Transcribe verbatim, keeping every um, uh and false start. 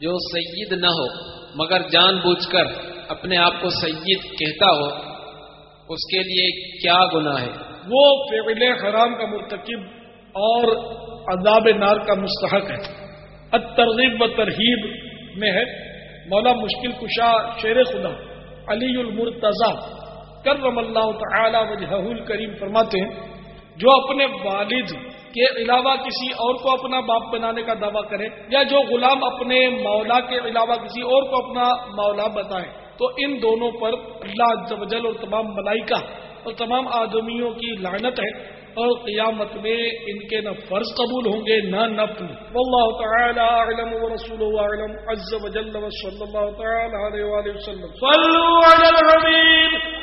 जो सय्यद न हो मगर जानबूझकर अपने आप को सय्यद कहता हो, उसके लिए क्या गुनाह है? वो फ़िअल हराम का मुर्तकिब और अज़ाब नार का मुस्तहक है। अत-तरग़ीब व तरहीब में है। मौला मुश्किल कुशा शेर खुदा अलीउल मुर्तज़ा कर्रमल्लाहु तआला वजहुल करीम फरमाते हैं, जो अपने वालिद के अलावा किसी और को अपना बाप बनाने का दावा करे, या जो गुलाम अपने मौला के अलावा किसी और को अपना मौला बताए, तो इन दोनों पर अल्लाह अज़्ज़ व जल और तमाम मलाइका और तमाम आदमियों की लानत है, और क़यामत में इनके न फर्ज कबूल होंगे न नफ़्ल। वल्लाहु तआला अअलम व रसूलुहु अअलम अज़्ज़ व जल्ल व सल्लल्लाहु तआला अलैहि व सल्लम। सल्लु अलल हबीब।